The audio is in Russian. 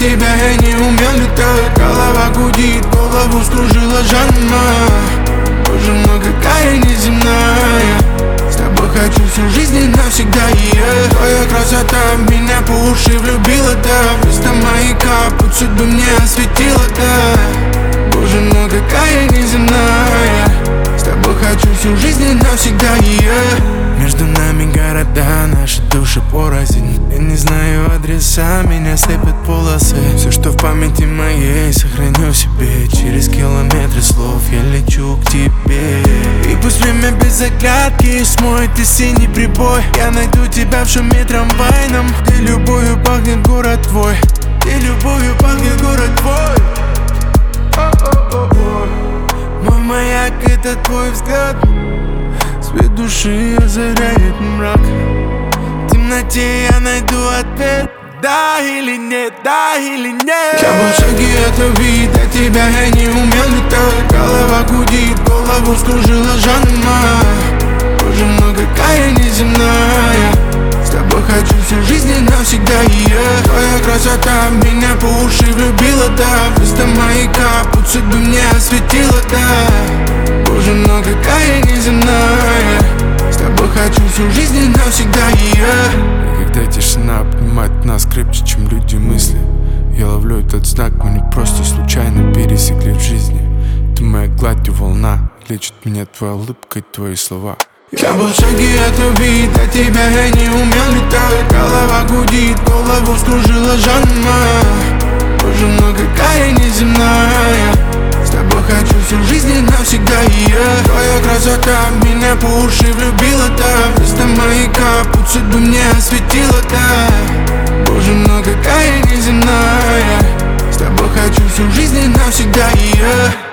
тебя я не умел летать. Голова гудит, голову скружила Жанна. Боже мой, какая неземная. С тобой хочу всю жизнь и навсегда, yeah. Твоя красота меня по уши влюбила, да. Вместо маяка путь судьбы мне осветила, да. Боже мой, какая неземная. С тобой хочу всю жизнь и навсегда, yeah. Между нами города, наши души порознь. Я не знаю адреса, меня слепят полосы. Все, что в памяти моей, сохраню в себе. Через километры слов я лечу к тебе. И пусть время без загадки смоет и синий прибой. Я найду тебя в шуме трамвайном, где любовью пахнет город твой. Где любовью пахнет город твой. Мой маяк — это твой взгляд. Свет души озаряет мрак. В темноте я найду ответ. Да или нет, да или нет. Я был в шаге от любви, до тебя я не умел летать. Голова гудит, голову скружила Жанна. Боже мой, какая неземная. С тобой хочу всю жизнь и навсегда, yeah. Твоя красота меня по уши влюбила, да. Вместо маяка путь судьбы мне осветила, да. Боже мой, какая неземная. С тобой хочу всю жизнь и навсегда, yeah. И когда тишина обнимает нас крепче, чем люди мысли, я ловлю этот знак, мы не просто случайно пересекли в жизни. Ты моя гладь и волна, лечит меня твоя улыбка и твои слова. Я был в шаге от любви, до тебя я не умел летать. Голова гудит, голову скружила Жанна. Боже мой, какая неземная. С тобой хочу всю жизнь и навсегда, yeah. Твоя красота меня по уши влюбила, да. Вместо маяка путь судьбы мне осветила, да. Боже мой, какая неземная. С тобой хочу всю жизнь и навсегда, yeah.